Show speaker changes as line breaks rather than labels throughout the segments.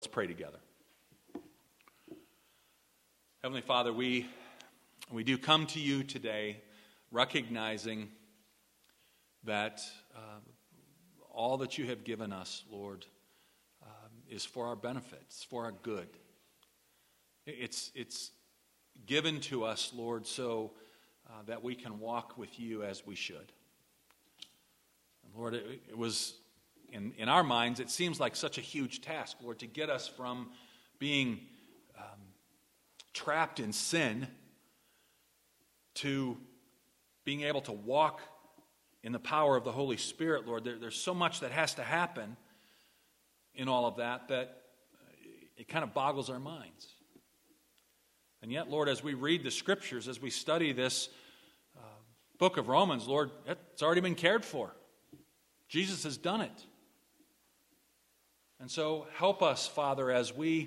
Let's pray together. Heavenly Father, we do come to you today recognizing that all that you have given us, Lord, is for our benefit, it's for our good. It's given to us, Lord, so that we can walk with you as we should. And Lord, it was, in our minds, it seems like such a huge task, Lord, to get us from being trapped in sin to being able to walk in the power of the Holy Spirit, Lord. There's so much that has to happen in all of that it kind of boggles our minds. And yet, Lord, as we read the Scriptures, as we study this book of Romans, Lord, it's already been cared for. Jesus has done it. And so help us, Father, as we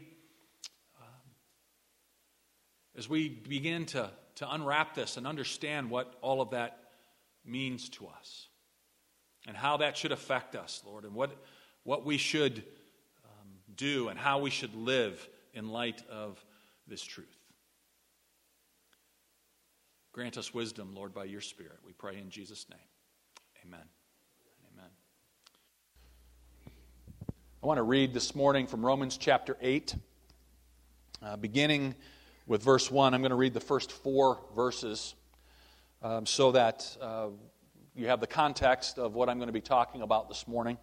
begin to unwrap this and understand what all of that means to us and how that should affect us, Lord, and what we should do and how we should live in light of this truth. Grant us wisdom, Lord, by your Spirit. We pray in Jesus' name. Amen. Amen. I want to read this morning from Romans chapter 8, beginning with verse 1. I'm going to read the first 4 verses so that you have the context of what I'm going to be talking about this morning.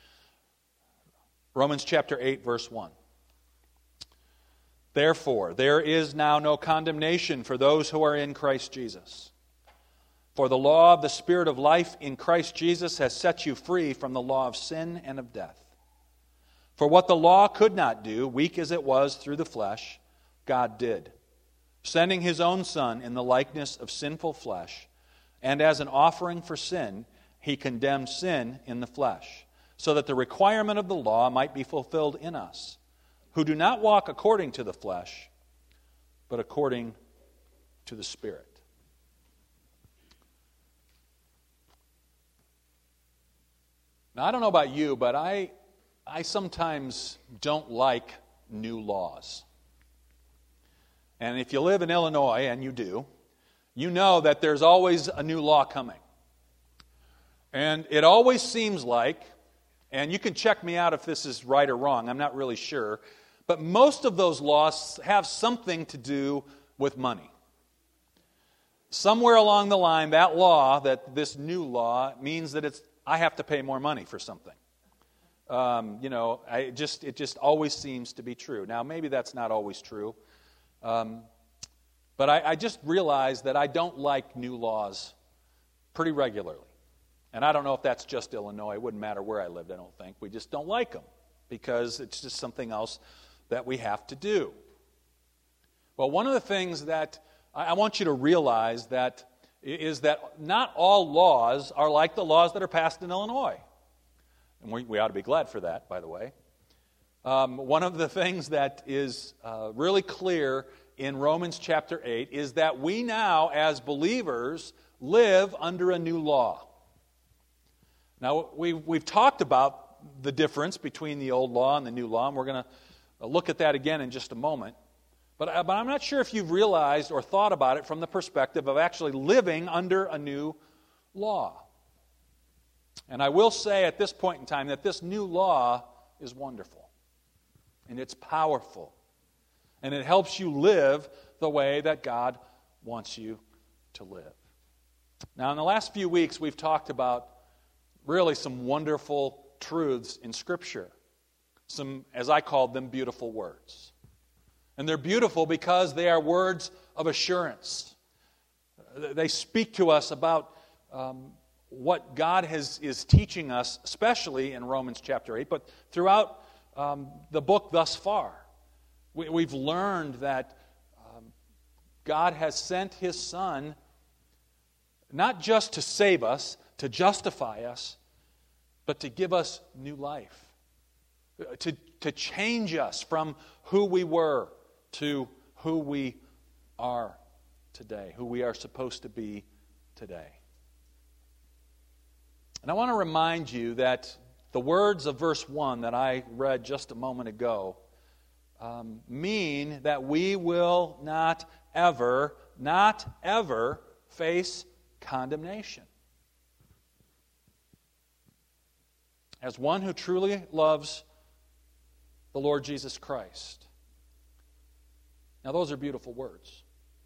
Romans chapter 8, verse 1. Therefore, there is now no condemnation for those who are in Christ Jesus. For the law of the Spirit of life in Christ Jesus has set you free from the law of sin and of death. For what the law could not do, weak as it was through the flesh, God did, sending His own Son in the likeness of sinful flesh, and as an offering for sin, He condemned sin in the flesh, so that the requirement of the law might be fulfilled in us, who do not walk according to the flesh, but according to the Spirit. Now, I don't know about you, but I sometimes don't like new laws. And if you live in Illinois, and you do, you know that there's always a new law coming. And it always seems like, and you can check me out if this is right or wrong, I'm not really sure, but most of those laws have something to do with money. Somewhere along the line, that law, this new law, means that I have to pay more money for something. It just always seems to be true. Now, maybe that's not always true. But I just realized that I don't like new laws pretty regularly. And I don't know if that's just Illinois. It wouldn't matter where I lived, I don't think. We just don't like them because it's just something else that we have to do. Well, one of the things that I want you to realize is that not all laws are like the laws that are passed in Illinois. And we ought to be glad for that, by the way. One of the things that is really clear in Romans chapter 8 is that we now, as believers, live under a new law. Now, we've talked about the difference between the old law and the new law, and we're going to look at that again in just a moment. But I'm not sure if you've realized or thought about it from the perspective of actually living under a new law. And I will say at this point in time that this new law is wonderful. And it's powerful. And it helps you live the way that God wants you to live. Now, in the last few weeks, we've talked about really some wonderful truths in Scripture. Some, as I called them, beautiful words. And they're beautiful because they are words of assurance. They speak to us about what God is teaching us, especially in Romans chapter 8, but throughout the book thus far. We've learned that God has sent His Son not just to save us, to justify us, but to give us new life, to change us from who we were to who we are today, who we are supposed to be today. And I want to remind you that the words of verse 1 that I read just a moment ago mean that we will not ever face condemnation. As one who truly loves the Lord Jesus Christ. Now, those are beautiful words.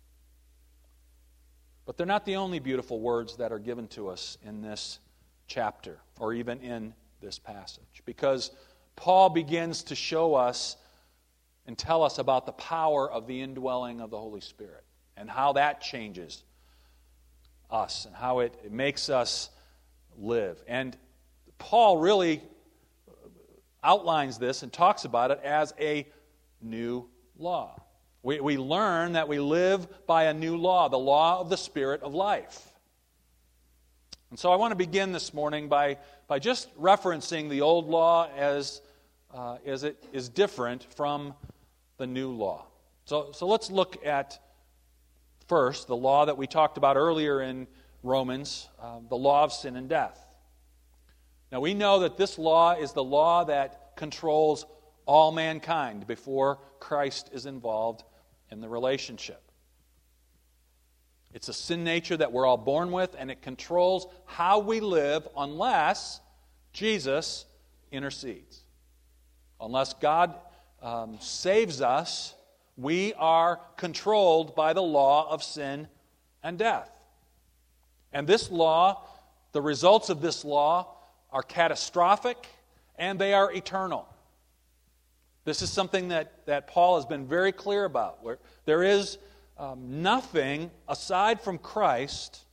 But they're not the only beautiful words that are given to us in this chapter, or even in this passage. Because Paul begins to show us and tell us about the power of the indwelling of the Holy Spirit, and how that changes us, and how it makes us live. And Paul really outlines this and talks about it as a new law. We learn that we live by a new law, the law of the Spirit of life. And so I want to begin this morning by just referencing the old law as it is different from the new law. So let's look at first the law that we talked about earlier in Romans, the law of sin and death. Now we know that this law is the law that controls all mankind before Christ is involved in the relationship. It's a sin nature that we're all born with, and it controls how we live unless Jesus intercedes. Unless God saves us, we are controlled by the law of sin and death. And this law, the results of this law, are catastrophic and they are eternal. This is something that Paul has been very clear about. Where there is nothing aside from Christ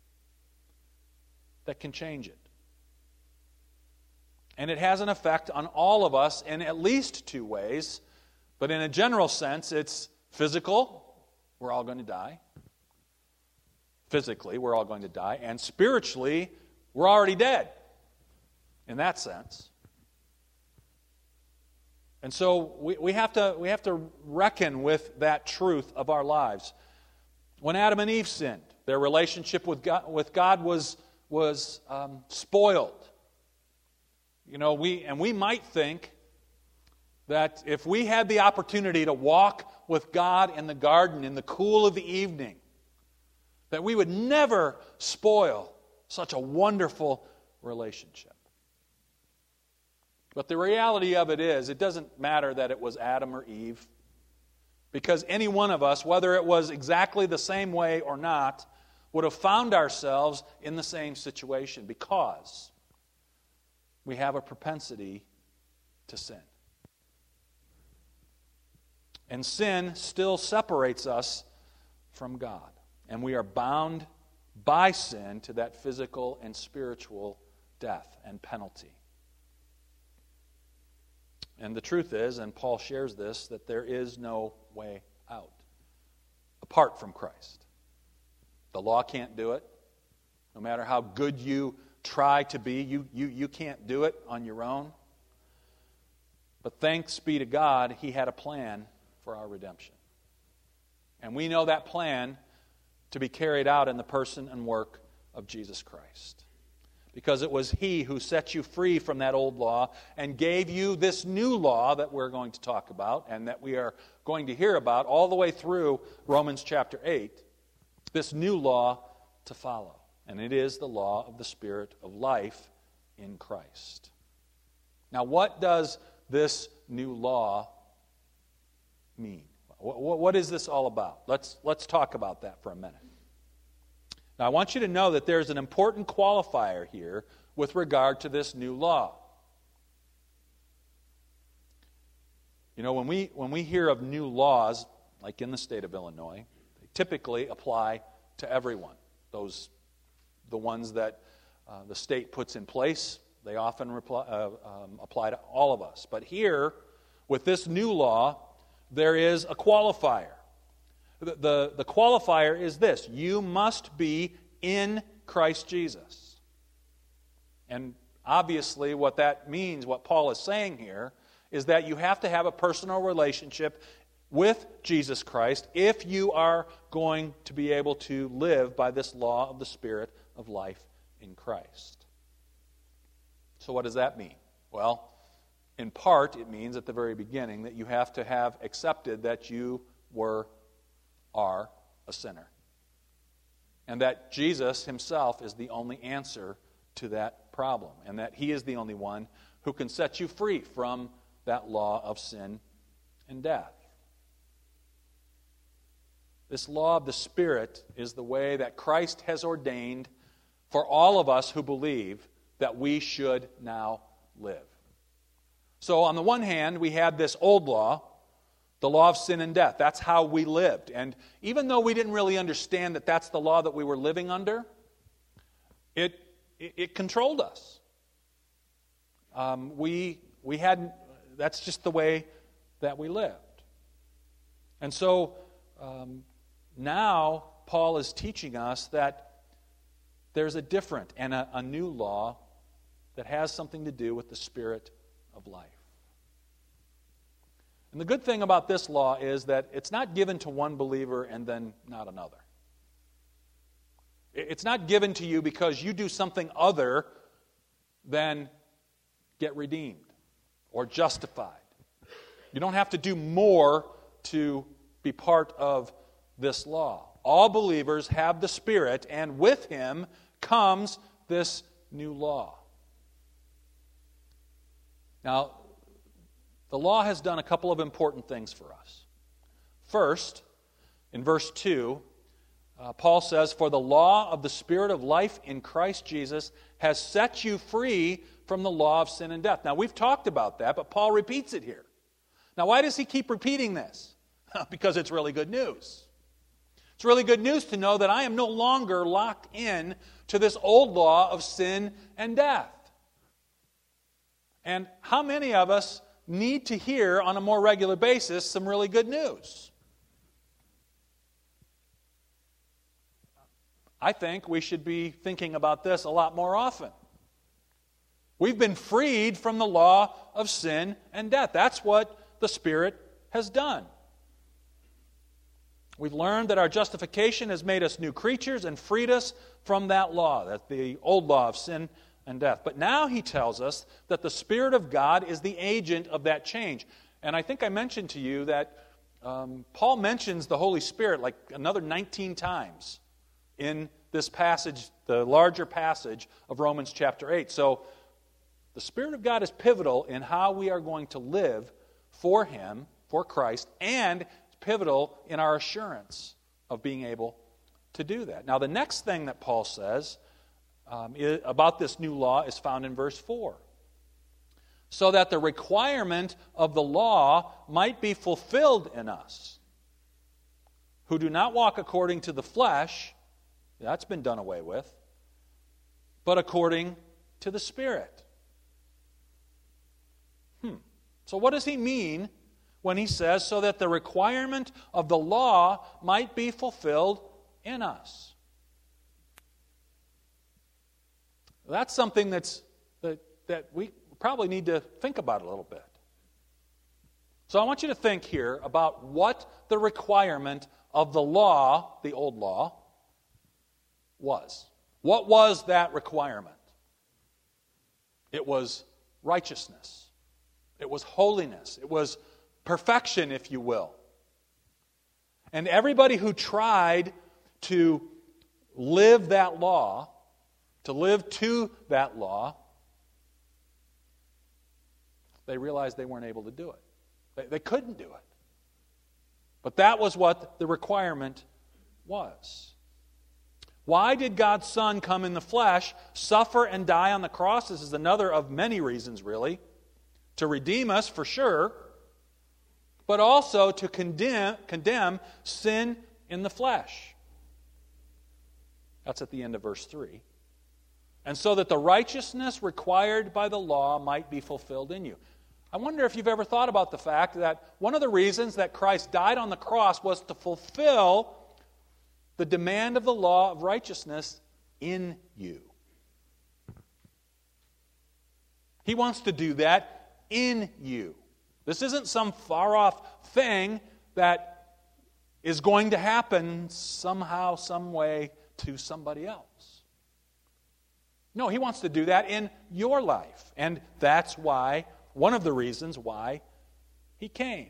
that can change it. And it has an effect on all of us in at least two ways. But in a general sense, it's physical. We're all going to die. Physically, we're all going to die. And spiritually, we're already dead. In that sense. And so we have to reckon with that truth of our lives. When Adam and Eve sinned, their relationship with God was spoiled. You know, we might think that if we had the opportunity to walk with God in the garden in the cool of the evening, that we would never spoil such a wonderful relationship. But the reality of it is, it doesn't matter that it was Adam or Eve, because any one of us, whether it was exactly the same way or not, would have found ourselves in the same situation, because we have a propensity to sin. And sin still separates us from God, and we are bound by sin to that physical and spiritual death and penalty. And the truth is, and Paul shares this, that there is no way out apart from Christ. The law can't do it. No matter how good you try to be, you can't do it on your own. But thanks be to God, He had a plan for our redemption. And we know that plan to be carried out in the person and work of Jesus Christ. Because it was He who set you free from that old law and gave you this new law that we're going to talk about and that we are going to hear about all the way through Romans chapter 8. This new law to follow. And it is the law of the Spirit of life in Christ. Now, what does this new law mean? What is this all about? Let's talk about that for a minute. Now, I want you to know that there's an important qualifier here with regard to this new law. You know, when we hear of new laws, like in the state of Illinois, they typically apply to everyone. The ones that the state puts in place, they often apply to all of us. But here, with this new law, there is a qualifier. The qualifier is this: you must be in Christ Jesus. And obviously what that means, what Paul is saying here, is that you have to have a personal relationship with Jesus Christ if you are going to be able to live by this law of the Spirit of life in Christ. So what does that mean? Well, In part, it means at the very beginning that you have to have accepted that you are a sinner. And that Jesus himself is the only answer to that problem. And that he is the only one who can set you free from that law of sin and death. This law of the Spirit is the way that Christ has ordained for all of us who believe that we should now live. So on the one hand, we had this old law, the law of sin and death. That's how we lived. And even though we didn't really understand that that's the law that we were living under, it controlled us. That's just the way that we lived. And so now Paul is teaching us that there's a different and a new law that has something to do with the Spirit of life. And the good thing about this law is that it's not given to one believer and then not another. It's not given to you because you do something other than get redeemed or justified. You don't have to do more to be part of this law. All believers have the Spirit, and with Him comes this new law. Now, the law has done a couple of important things for us. First, in verse 2, Paul says, "For the law of the Spirit of life in Christ Jesus has set you free from the law of sin and death." Now, we've talked about that, but Paul repeats it here. Now, why does he keep repeating this? Because it's really good news. It's really good news to know that I am no longer locked in to this old law of sin and death. And how many of us need to hear on a more regular basis some really good news? I think we should be thinking about this a lot more often. We've been freed from the law of sin and death. That's what the Spirit has done. We've learned that our justification has made us new creatures and freed us from that law, that's the old law of sin and death. But now he tells us that the Spirit of God is the agent of that change. And I think I mentioned to you that Paul mentions the Holy Spirit like another 19 times in this passage, the larger passage of Romans chapter 8. So the Spirit of God is pivotal in how we are going to live for Him, for Christ, and it's pivotal in our assurance of being able to do that. Now, the next thing that Paul says about this new law is found in verse 4. So that the requirement of the law might be fulfilled in us, who do not walk according to the flesh, that's been done away with, but according to the Spirit. So what does he mean when he says, so that the requirement of the law might be fulfilled in us? That's something that we probably need to think about a little bit. So I want you to think here about what the requirement of the law, the old law, was. What was that requirement? It was righteousness. It was holiness. It was perfection, if you will. And everybody who tried to live that law, to live to that law, they realized they weren't able to do it. They couldn't do it. But that was what the requirement was. Why did God's Son come in the flesh, suffer and die on the cross? This is another of many reasons, really. To redeem us, for sure, but also to condemn sin in the flesh. That's at the end of verse 3. And so that the righteousness required by the law might be fulfilled in you. I wonder if you've ever thought about the fact that one of the reasons that Christ died on the cross was to fulfill the demand of the law of righteousness in you. He wants to do that in you. This isn't some far-off thing that is going to happen somehow, some way to somebody else. No, He wants to do that in your life. And that's why one of the reasons why he came.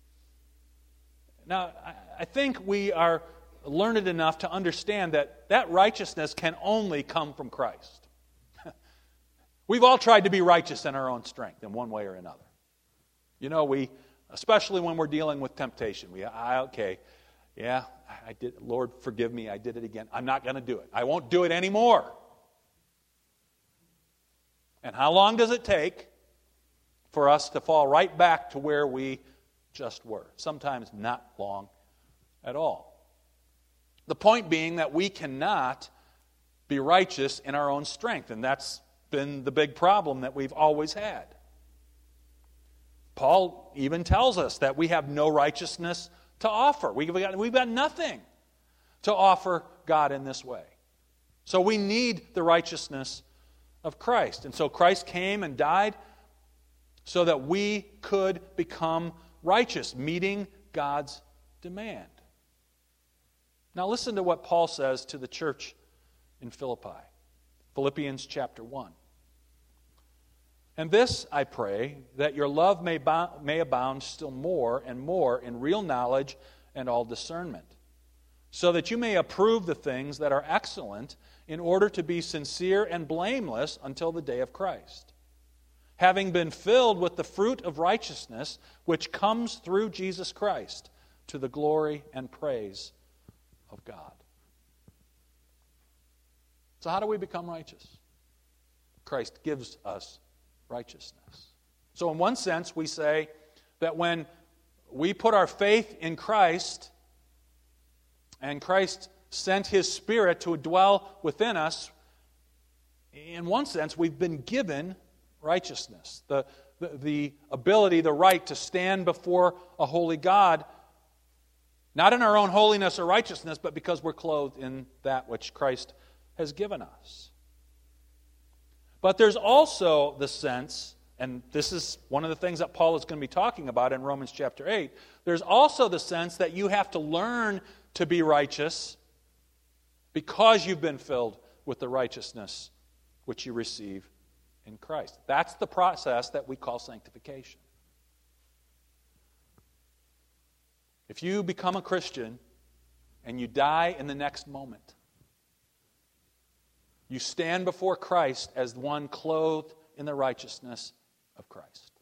Now, I think we are learned enough to understand that that righteousness can only come from Christ. We've all tried to be righteous in our own strength in one way or another. You know, especially when we're dealing with temptation, I did. Lord, forgive me, I did it again. I'm not going to do it. I won't do it anymore. And how long does it take for us to fall right back to where we just were? Sometimes not long at all. The point being that we cannot be righteous in our own strength, and that's been the big problem that we've always had. Paul even tells us that we have no righteousness to offer. We've got nothing to offer God in this way. So we need the righteousness of Christ. And so Christ came and died so that we could become righteous, meeting God's demand. Now listen to what Paul says to the church in Philippi. Philippians chapter 1. And this, I pray, that your love may abound still more and more in real knowledge and all discernment, so that you may approve the things that are excellent in order to be sincere and blameless until the day of Christ, having been filled with the fruit of righteousness which comes through Jesus Christ to the glory and praise of God. So how do we become righteous? Christ gives us righteousness. So in one sense, we say that when we put our faith in Christ, and Christ sent His Spirit to dwell within us, in one sense, we've been given righteousness. The ability, the right to stand before a holy God, not in our own holiness or righteousness, but because we're clothed in that which Christ has given us. But there's also the sense, and this is one of the things that Paul is going to be talking about in Romans chapter 8, there's also the sense that you have to learn to be righteous because you've been filled with the righteousness which you receive in Christ. That's the process that we call sanctification. If you become a Christian and you die in the next moment, you stand before Christ as one clothed in the righteousness of Christ.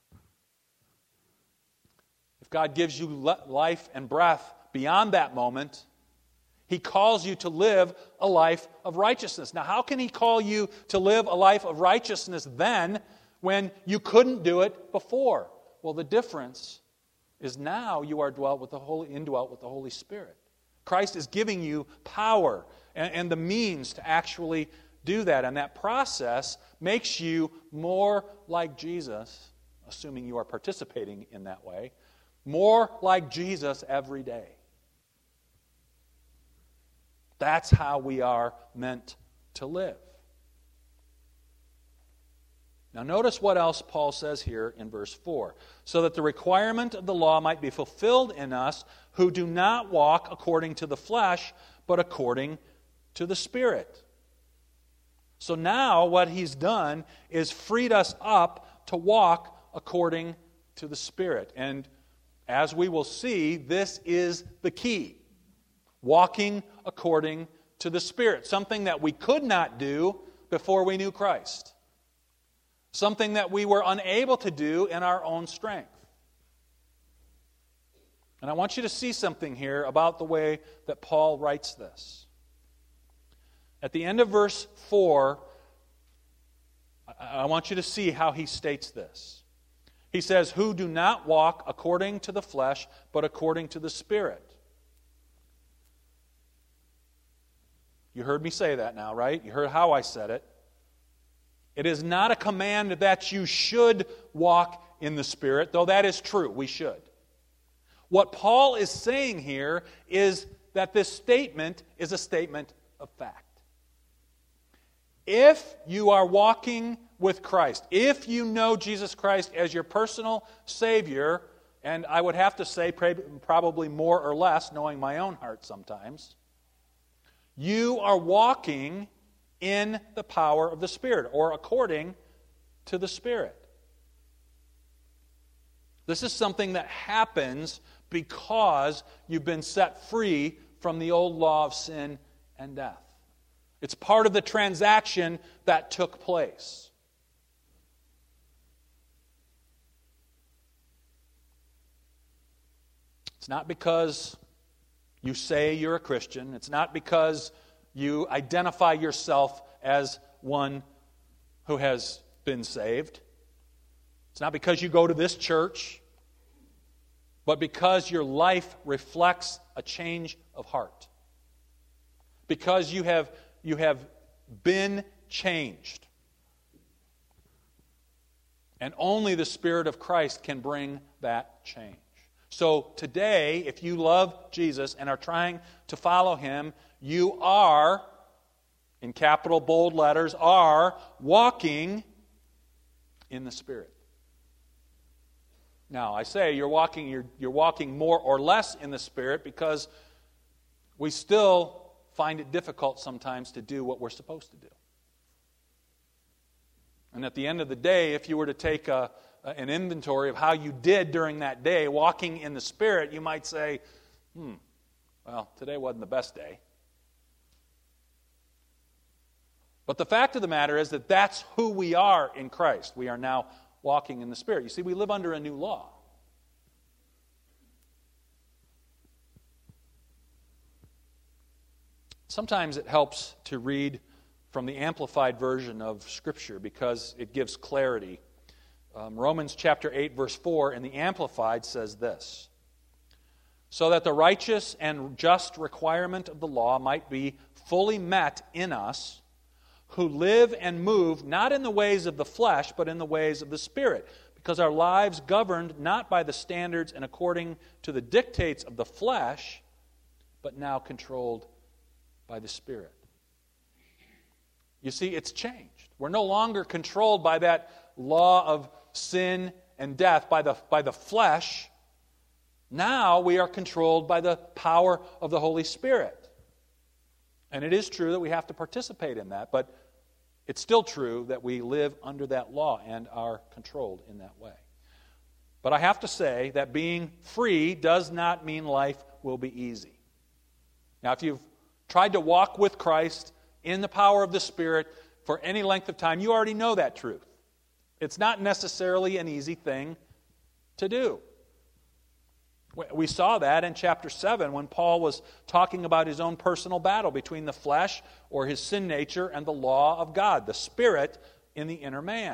If God gives you life and breath beyond that moment, He calls you to live a life of righteousness. Now, how can He call you to live a life of righteousness then when you couldn't do it before? Well, the difference is now you are indwelt with the Holy Spirit. Christ is giving you power and the means to actually do that. And that process makes you more like Jesus, assuming you are participating in that way, more like Jesus every day. That's how we are meant to live. Now notice what else Paul says here in verse 4. So that the requirement of the law might be fulfilled in us who do not walk according to the flesh, but according to the Spirit. So now what he's done is freed us up to walk according to the Spirit. And as we will see, this is the key. Walking according to the Spirit. Something that we could not do before we knew Christ. Something that we were unable to do in our own strength. And I want you to see something here about the way that Paul writes this. At the end of verse 4, I want you to see how he states this. He says, who do not walk according to the flesh, but according to the Spirit. You heard me say that now, right? You heard how I said it. It is not a command that you should walk in the Spirit, though that is true, we should. What Paul is saying here is that this statement is a statement of fact. If you are walking with Christ, if you know Jesus Christ as your personal Savior, and I would have to say probably more or less, knowing my own heart sometimes, you are walking in the power of the Spirit, or according to the Spirit. This is something that happens because you've been set free from the old law of sin and death. It's part of the transaction that took place. It's not because you say you're a Christian. It's not because you identify yourself as one who has been saved. It's not because you go to this church, but because your life reflects a change of heart. Because you have been changed. And only the Spirit of Christ can bring that change. So today, if you love Jesus and are trying to follow Him, you are, in capital bold letters, are walking in the Spirit. Now, I say you're walking more or less in the Spirit because we still find it difficult sometimes to do what we're supposed to do. And at the end of the day, if you were to take an inventory of how you did during that day, walking in the Spirit, you might say, well, today wasn't the best day. But the fact of the matter is that that's who we are in Christ. We are now walking in the Spirit. You see, we live under a new law. Sometimes it helps to read from the Amplified version of Scripture because it gives clarity. Romans chapter 8, verse 4 in the Amplified says this: so that the righteous and just requirement of the law might be fully met in us, who live and move not in the ways of the flesh, but in the ways of the Spirit, because our lives governed not by the standards and according to the dictates of the flesh, but now controlled by the Spirit. You see, it's changed. We're no longer controlled by that law of sin and death, by the flesh. Now we are controlled by the power of the Holy Spirit. And it is true that we have to participate in that, but it's still true that we live under that law and are controlled in that way. But I have to say that being free does not mean life will be easy. Now, if you've tried to walk with Christ in the power of the Spirit for any length of time, you already know that truth. It's not necessarily an easy thing to do. We saw that in chapter 7 when Paul was talking about his own personal battle between the flesh, or his sin nature, and the law of God, the Spirit in the inner man.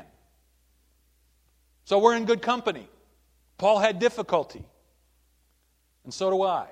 So we're in good company. Paul had difficulty, and so do I.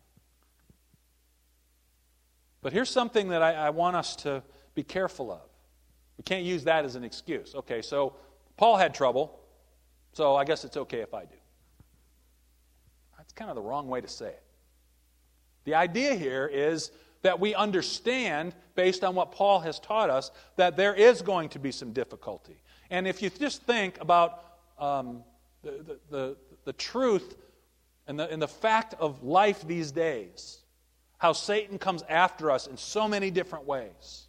But here's something that I want us to be careful of. We can't use that as an excuse. Okay, so Paul had trouble, so I guess it's okay if I do. That's kind of the wrong way to say it. The idea here is that we understand, based on what Paul has taught us, that there is going to be some difficulty. And if you just think about the truth and the fact of life these days, how Satan comes after us in so many different ways,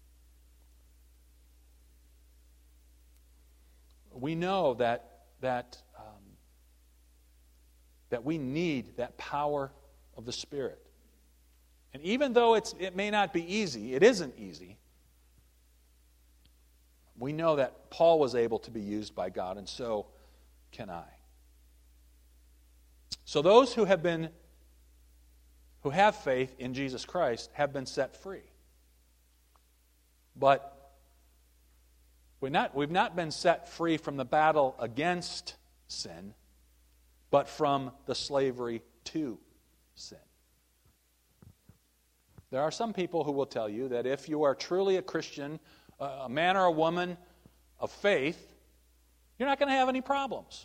we know that we need that power of the Spirit. And even though it may not be easy, it isn't easy, we know that Paul was able to be used by God, and so can I. So those who have faith in Jesus Christ have been set free. But we've not been set free from the battle against sin, but from the slavery to sin. There are some people who will tell you that if you are truly a Christian, a man or a woman of faith, you're not going to have any problems.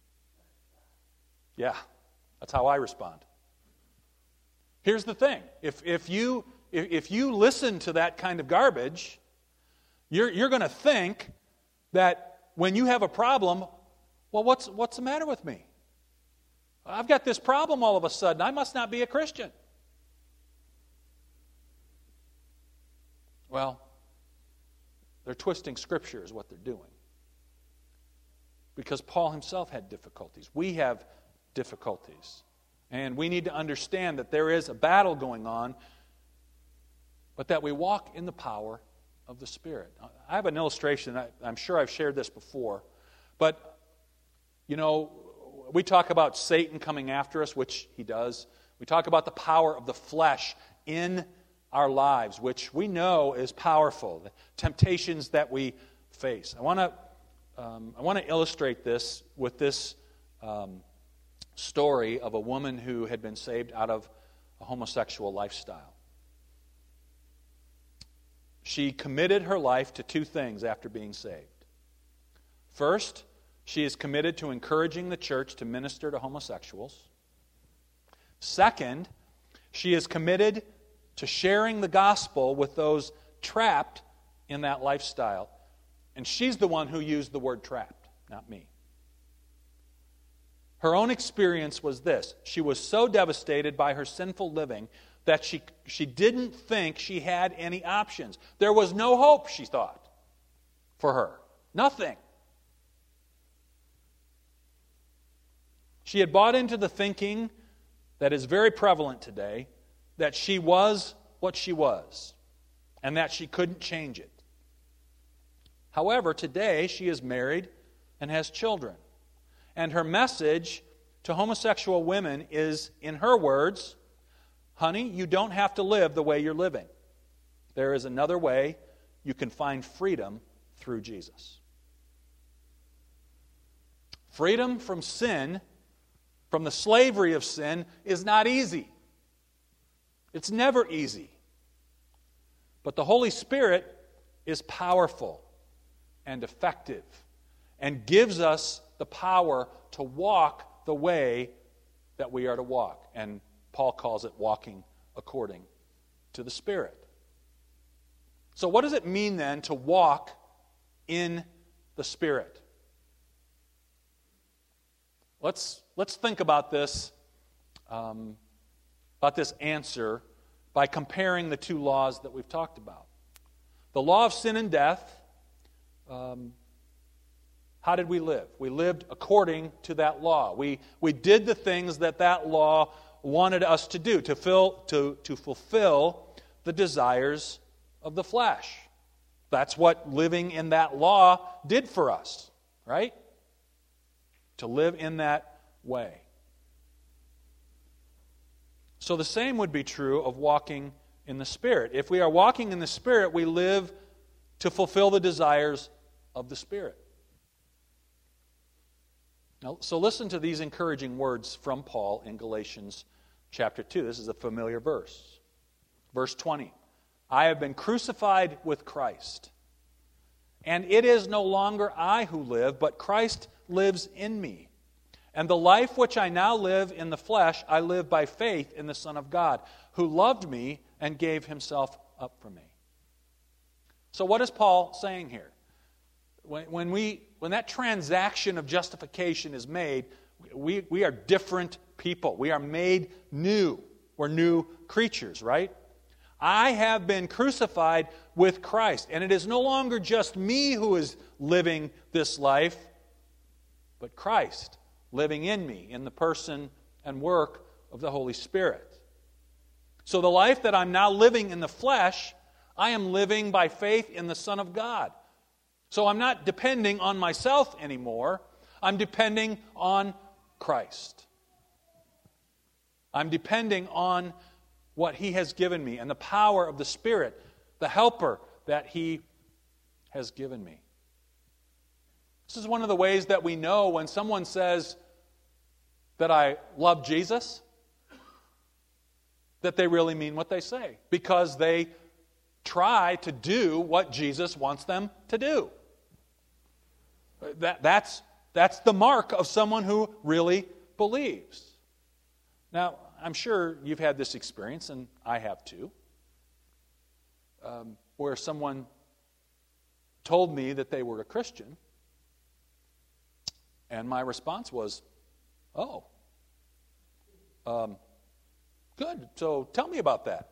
Yeah, that's how I respond. Here's the thing. If you listen to that kind of garbage, you're going to think that when you have a problem, well, what's the matter with me? I've got this problem all of a sudden. I must not be a Christian. Well, they're twisting Scripture is what they're doing. because Paul himself had difficulties. We have difficulties. And we need to understand that there is a battle going on, but that we walk in the power of the Spirit. I have an illustration. I'm sure I've shared this before. But, we talk about Satan coming after us, which he does. We talk about the power of the flesh in our lives, which we know is powerful. The temptations that we face. I want to illustrate this with this story of a woman who had been saved out of a homosexual lifestyle. She committed her life to two things after being saved. First, she is committed to encouraging the church to minister to homosexuals. Second, she is committed to sharing the gospel with those trapped in that lifestyle. And she's the one who used the word trapped, not me. Her own experience was this. She was so devastated by her sinful living that she didn't think she had any options. There was no hope, she thought, for her. Nothing. She had bought into the thinking that is very prevalent today, that she was what she was, and that she couldn't change it. However, today she is married and has children. And her message to homosexual women is, in her words, honey, you don't have to live the way you're living. There is another way. You can find freedom through Jesus. Freedom from sin, from the slavery of sin, is not easy. It's never easy. But the Holy Spirit is powerful and effective and gives us the power to walk the way that we are to walk. And Paul calls it walking according to the Spirit. So what does it mean then to walk in the Spirit? Let's think about this answer by comparing the two laws that we've talked about. The law of sin and death, how did we live? We lived according to that law. We did the things that law wanted us to do, to fulfill the desires of the flesh. That's what living in that law did for us, right? To live in that way. So the same would be true of walking in the Spirit. If we are walking in the Spirit, we live to fulfill the desires of the Spirit. Now, so listen to these encouraging words from Paul in Galatians chapter 2. This is a familiar verse. Verse 20. I have been crucified with Christ, and it is no longer I who live, but Christ lives in me. And the life which I now live in the flesh, I live by faith in the Son of God, who loved me and gave himself up for me. So what is Paul saying here? When that transaction of justification is made, we are different people. We are made new. We're new creatures, right? I have been crucified with Christ, and it is no longer just me who is living this life, but Christ living in me, in the person and work of the Holy Spirit. So the life that I'm now living in the flesh, I am living by faith in the Son of God. So I'm not depending on myself anymore. I'm depending on Christ. I'm depending on what He has given me and the power of the Spirit, the helper that He has given me. This is one of the ways that we know when someone says that I love Jesus, that they really mean what they say, because they try to do what Jesus wants them to do. That's the mark of someone who really believes. Now, I'm sure you've had this experience, and I have too, where someone told me that they were a Christian, and my response was, oh, good, so tell me about that.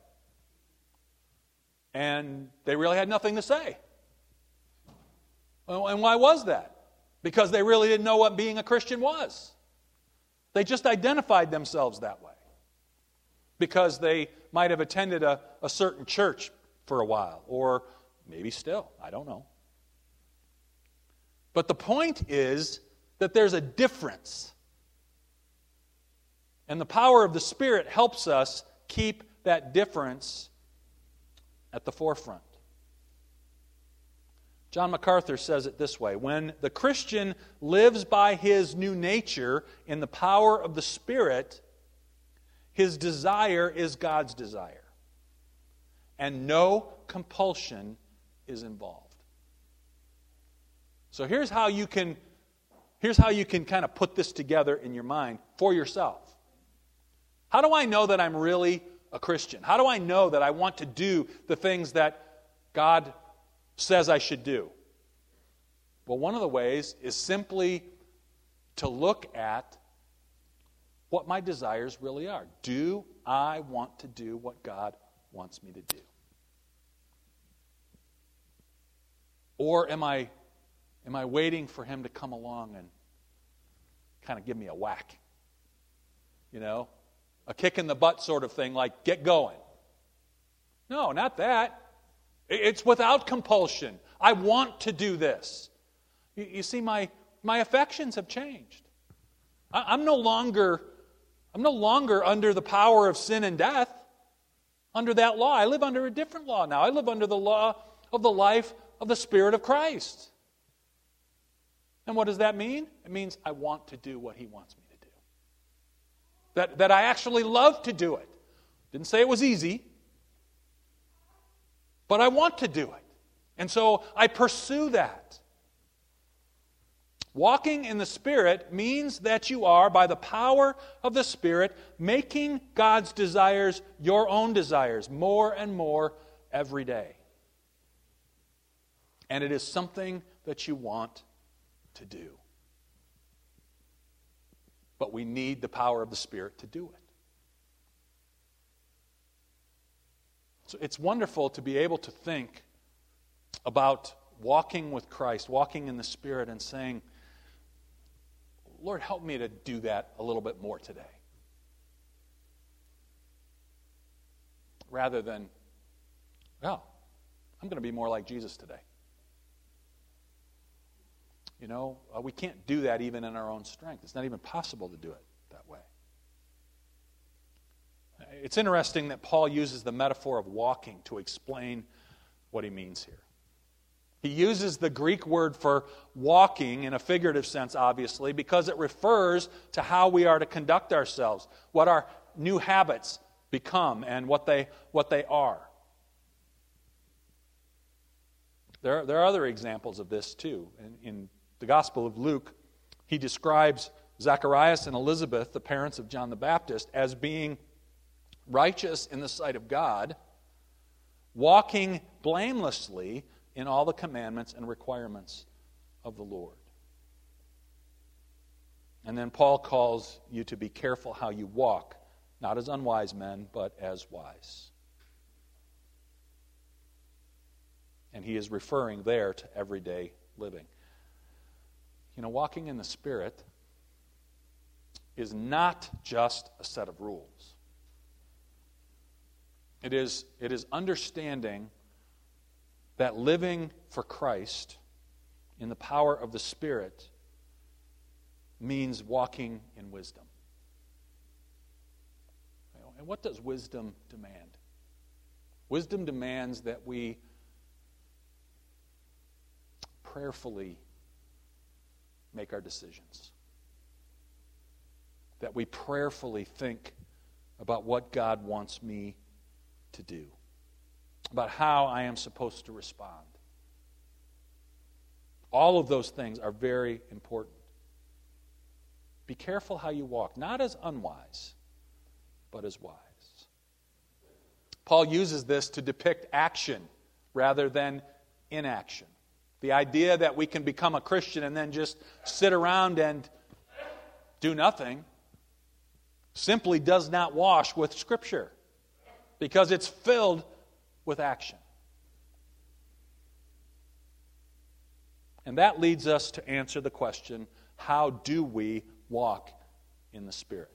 And they really had nothing to say. And why was that? because they really didn't know what being a Christian was. They just identified themselves that way because they might have attended a certain church for a while, or maybe still, I don't know. But the point is that there's a difference. And the power of the Spirit helps us keep that difference at the forefront. John MacArthur says it this way: when the Christian lives by his new nature in the power of the Spirit, his desire is God's desire, and no compulsion is involved. So here's how you can kind of put this together in your mind for yourself. How do I know that I'm really a Christian? How do I know that I want to do the things that God says I should do? Well, one of the ways is simply to look at what my desires really are. Do I want to do what God wants me to do? Or am I waiting for Him to come along and kind of give me a whack? You know, a kick in the butt sort of thing, like, get going. No, not that. It's without compulsion. I want to do this. You see, my affections have changed. I'm no longer under the power of sin and death, under that law. I live under a different law now. I live under the law of the life of the Spirit of Christ. And what does that mean? It means I want to do what He wants me to do. That I actually love to do it. Didn't say it was easy, but I want to do it. And so I pursue that. Walking in the Spirit means that you are, by the power of the Spirit, making God's desires your own desires more and more every day. And it is something that you want to do. But we need the power of the Spirit to do it. So it's wonderful to be able to think about walking with Christ, walking in the Spirit, and saying, Lord, help me to do that a little bit more today. Rather than, well, I'm going to be more like Jesus today. You know, we can't do that even in our own strength. It's not even possible to do it that way. It's interesting that Paul uses the metaphor of walking to explain what he means here. He uses the Greek word for walking in a figurative sense, obviously, because it refers to how we are to conduct ourselves, what our new habits become, and what they are. There are other examples of this too. In the Gospel of Luke, he describes Zacharias and Elizabeth, the parents of John the Baptist, as being righteous in the sight of God, walking blamelessly in all the commandments and requirements of the Lord. And then Paul calls you to be careful how you walk, not as unwise men, but as wise. And he is referring there to everyday living. You know, walking in the Spirit is not just a set of rules. It is understanding that living for Christ in the power of the Spirit means walking in wisdom. And what does wisdom demand? Wisdom demands that we prayerfully make our decisions. That we prayerfully think about what God wants me to do, about how I am supposed to respond. All of those things are very important. Be careful how you walk, not as unwise, but as wise. Paul uses this to depict action rather than inaction. The idea that we can become a Christian and then just sit around and do nothing simply does not wash with Scripture, because it's filled with action. And that leads us to answer the question, how do we walk in the Spirit?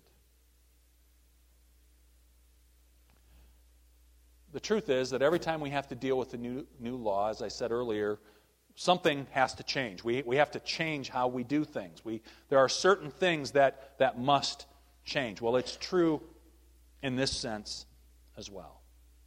The truth is that every time we have to deal with a new law, as I said earlier, something has to change. We have to change how we do things. There are certain things that must change. Well, it's true in this sense as well.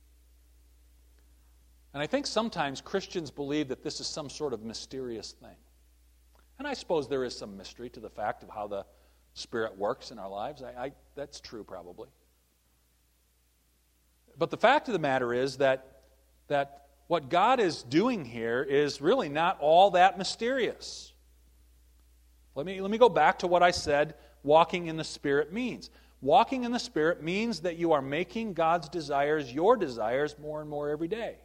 And I think sometimes Christians believe that this is some sort of mysterious thing. And I suppose there is some mystery to the fact of how the Spirit works in our lives. That's true probably. But the fact of the matter is that what God is doing here is really not all that mysterious. Let me go back to what I said walking in the Spirit means. Walking in the Spirit means that you are making God's desires your desires more and more every day.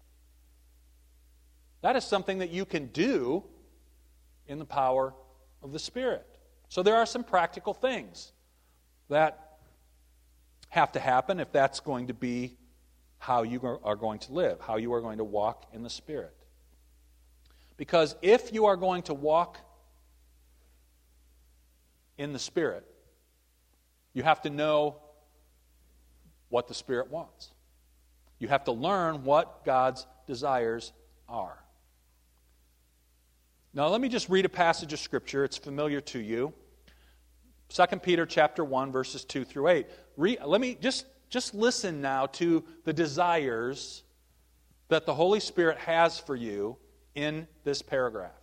That is something that you can do in the power of the Spirit. So there are some practical things that have to happen if that's going to be how you are going to live, how you are going to walk in the Spirit. Because if you are going to walk in the Spirit, you have to know what the Spirit wants. You have to learn what God's desires are. Now let me just read a passage of Scripture. It's familiar to you. 2 Peter chapter 1, verses 2 through 8. Let me just listen now to the desires that the Holy Spirit has for you in this paragraph.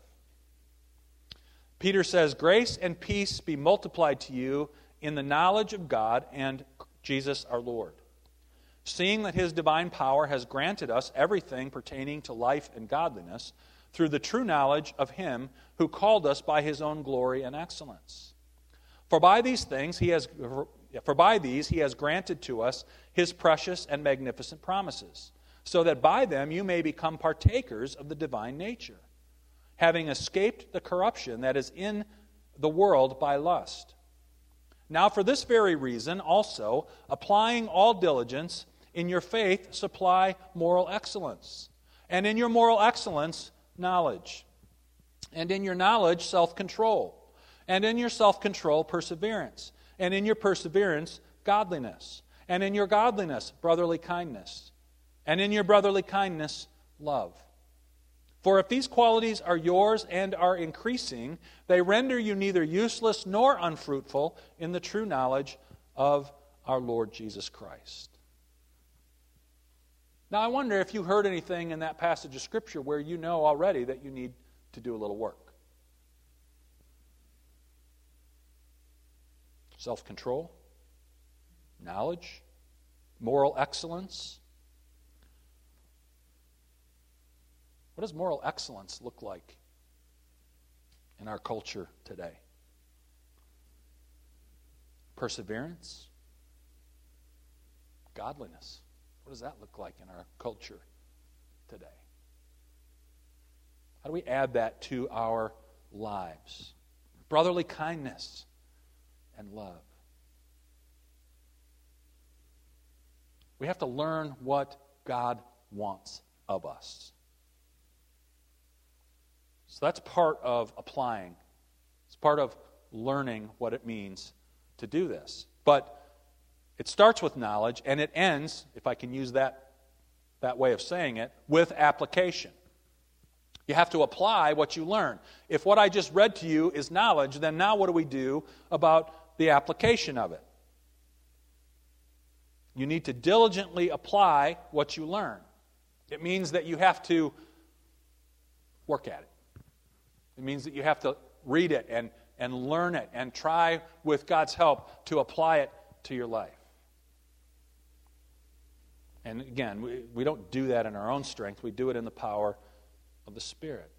Peter says, "Grace and peace be multiplied to you in the knowledge of God and Jesus our Lord, seeing that His divine power has granted us everything pertaining to life and godliness through the true knowledge of Him who called us by His own glory and excellence. For by these He has granted to us His precious and magnificent promises, so that by them you may become partakers of the divine nature, having escaped the corruption that is in the world by lust. Now for this very reason also, applying all diligence, in your faith supply moral excellence, and in your moral excellence knowledge, and in your knowledge self-control, and in your self-control perseverance, and in your perseverance godliness, and in your godliness brotherly kindness, and in your brotherly kindness love. For if these qualities are yours and are increasing, they render you neither useless nor unfruitful in the true knowledge of our Lord Jesus Christ." Now I wonder if you heard anything in that passage of Scripture where you know already that you need to do a little work. Self-control, knowledge, moral excellence. What does moral excellence look like in our culture today? Perseverance, godliness. What does that look like in our culture today? How do we add that to our lives? Brotherly kindness and love. We have to learn what God wants of us. So that's part of applying. It's part of learning what it means to do this. But it starts with knowledge, and it ends, if I can use that way of saying it, with application. You have to apply what you learn. If what I just read to you is knowledge, then now what do we do about the application of it? You need to diligently apply what you learn. It means that you have to work at it. It means that you have to read it and learn it and try, with God's help, to apply it to your life. And again, we don't do that in our own strength. We do it in the power of the Spirit.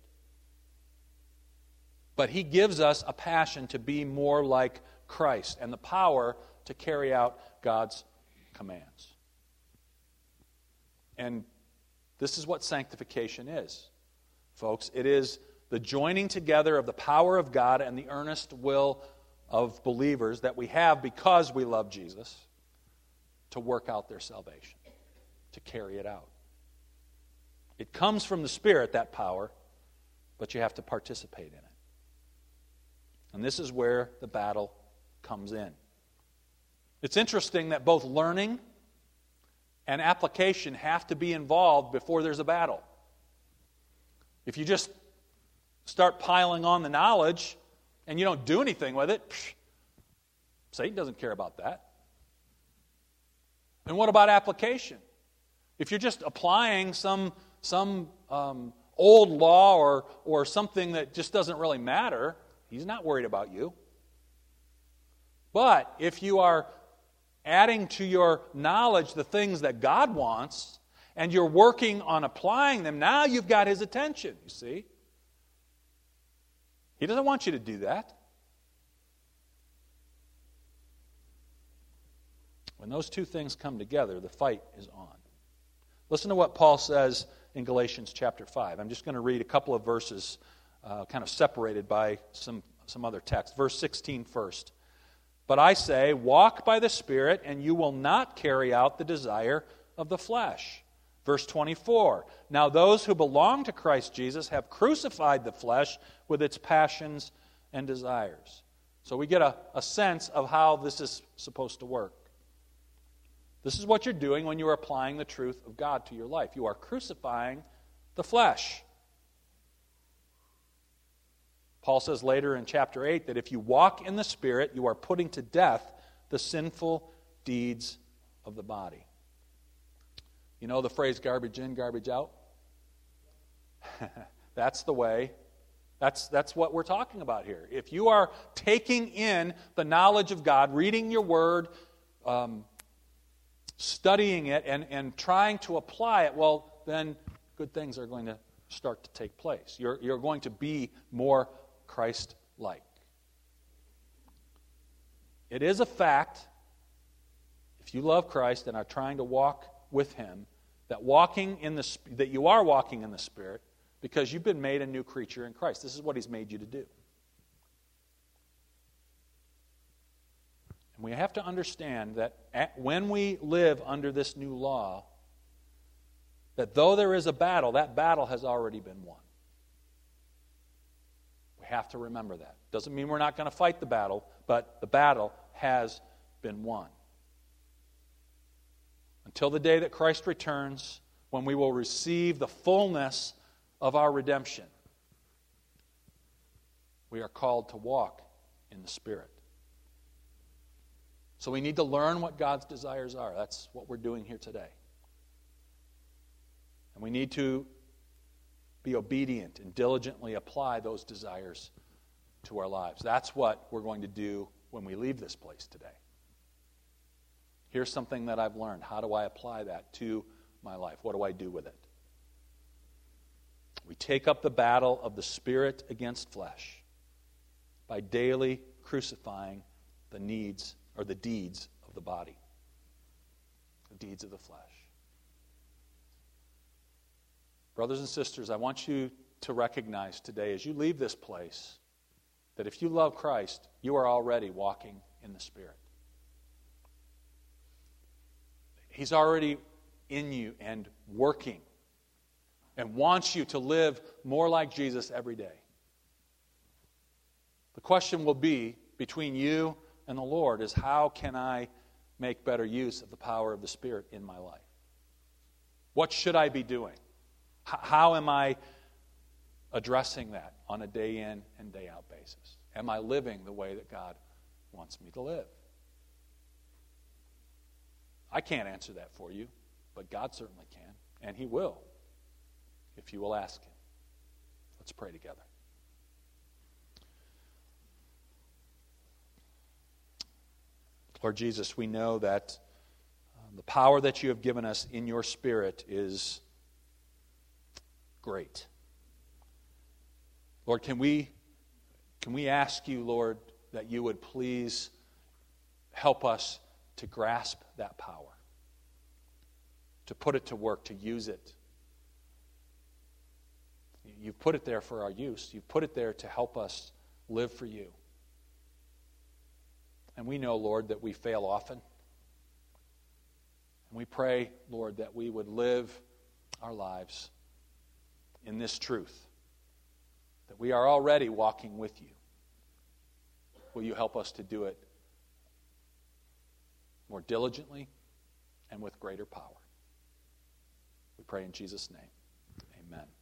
But He gives us a passion to be more like Christ and the power to carry out God's commands. And this is what sanctification is, folks. It is the joining together of the power of God and the earnest will of believers that we have because we love Jesus to work out their salvation, to carry it out. It comes from the Spirit, that power, but you have to participate in it. And this is where the battle comes in. It's interesting that both learning and application have to be involved before there's a battle. If you just start piling on the knowledge and you don't do anything with it, Satan doesn't care about that. And what about application? If you're just applying some old law or something that just doesn't really matter, he's not worried about you. But if you are adding to your knowledge the things that God wants, and you're working on applying them, now you've got his attention, you see. He doesn't want you to do that. When those two things come together, the fight is on. Listen to what Paul says in Galatians chapter 5. I'm just going to read a couple of verses kind of separated by some other text. Verse 16 first. But I say, walk by the Spirit, and you will not carry out the desire of the flesh. Verse 24. Now those who belong to Christ Jesus have crucified the flesh with its passions and desires. So we get a sense of how this is supposed to work. This is what you're doing when you're applying the truth of God to your life. You are crucifying the flesh. Paul says later in chapter 8 that if you walk in the Spirit, you are putting to death the sinful deeds of the body. You know the phrase garbage in, garbage out? That's the way. That's what we're talking about here. If you are taking in the knowledge of God, reading your Word, studying it, and trying to apply it, well, then good things are going to start to take place. You're going to be more Christ-like. It is a fact, if you love Christ and are trying to walk with Him, that you are walking in the Spirit because you've been made a new creature in Christ. This is what He's made you to do. And we have to understand that when we live under this new law, that though there is a battle, that battle has already been won. We have to remember that. Doesn't mean we're not going to fight the battle, but the battle has been won. Until the day that Christ returns, when we will receive the fullness of our redemption, we are called to walk in the Spirit. So we need to learn what God's desires are. That's what we're doing here today. And we need to be obedient and diligently apply those desires to our lives. That's what we're going to do when we leave this place today. Here's something that I've learned. How do I apply that to my life? What do I do with it? We take up the battle of the Spirit against flesh by daily crucifying the needs or the deeds of the body, the deeds of the flesh. Brothers and sisters, I want you to recognize today as you leave this place that if you love Christ, you are already walking in the Spirit. He's already in you and working and wants you to live more like Jesus every day. The question will be between you and the Lord is, how can I make better use of the power of the Spirit in my life? What should I be doing? How am I addressing that on a day in and day out basis? Am I living the way that God wants me to live? I can't answer that for you, but God certainly can, and He will, if you will ask Him. Let's pray together. Lord Jesus, we know that the power that you have given us in your Spirit is great. Lord, can we ask you, Lord, that you would please help us to grasp that power, to put it to work, to use it. You've put it there for our use. You've put it there to help us live for you. And we know, Lord, that we fail often. And we pray, Lord, that we would live our lives in this truth, that we are already walking with you. Will you help us to do it more diligently and with greater power? We pray in Jesus' name. Amen.